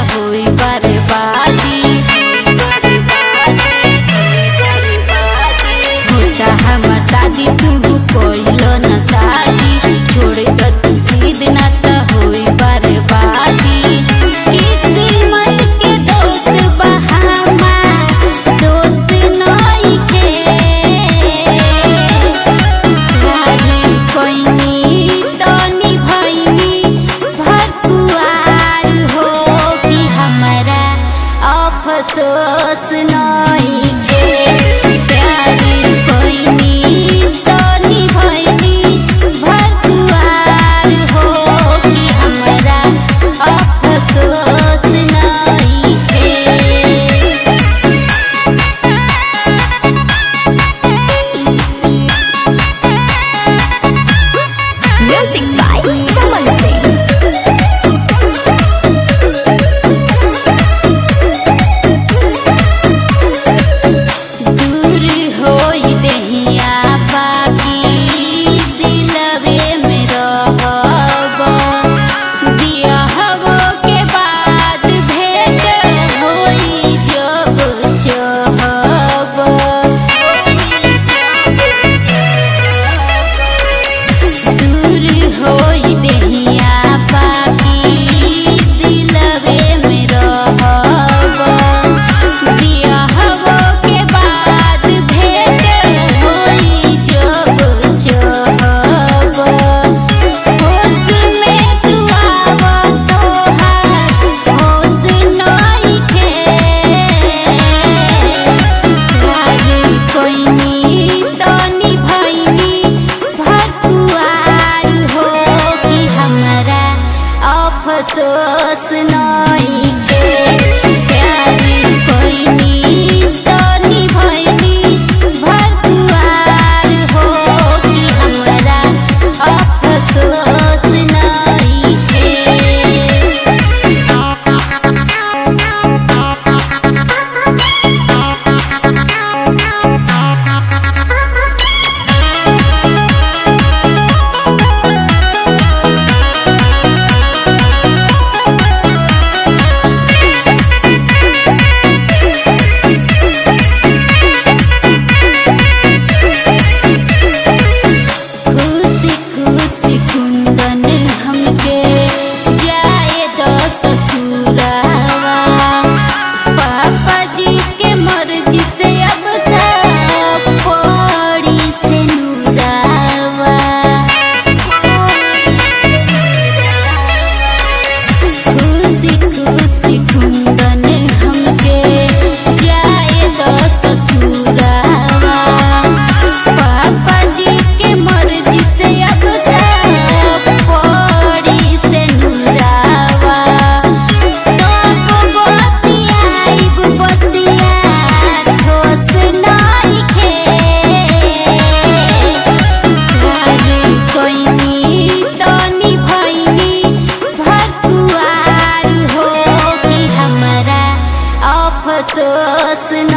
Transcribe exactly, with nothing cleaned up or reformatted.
होई बर्बादी। होता हमर शादी तू कोइलो न शादी, छोड़ के तू खरीद ना त होई बर्बादी। किस्मत के दोस्त बहामा दोस्त नइखे, प्यार कोइनी तो निभइनी भरपुआर हो कि हमरा अफसोस नइखे। प्यार कोइनी तो निभइनी भरपुआर हो कि हमरा अफसोस नइखे। Music by Chaman Singh. दूर होई देहिया बाकी दिलवे में रहब, बियाहवो के बाद भेंट होई जब चाहब। दूर होई देहिया बाकी दिलवे में रहब, बियाहवो के बाद भेंट होई जब चाहब। होश में तू आव तोहार होश नइखे, प्यार कोइनी तो निभइनी भरपुआर हो कि हमरा अफसोस नइखे। प्यार कोइनी तो निभइनी भरपुआर हो कि हमरा अफसोस नइखे। खुशी खुशी कुंदन हमके जाए दो ससुरावा, पापा जी के मर्जी से अब तक पड़ी से नुरावा। खुशी खुशी कुंदन हमके जाए दो ससुरावा, पापा जी के मर्जी से अब तक पड़ी से नुरावा। तब बतियाइब बतिया ठोस नइखे, प्यार कोइनी तो निभइनी भरपुआर हो कि हमरा अफसोस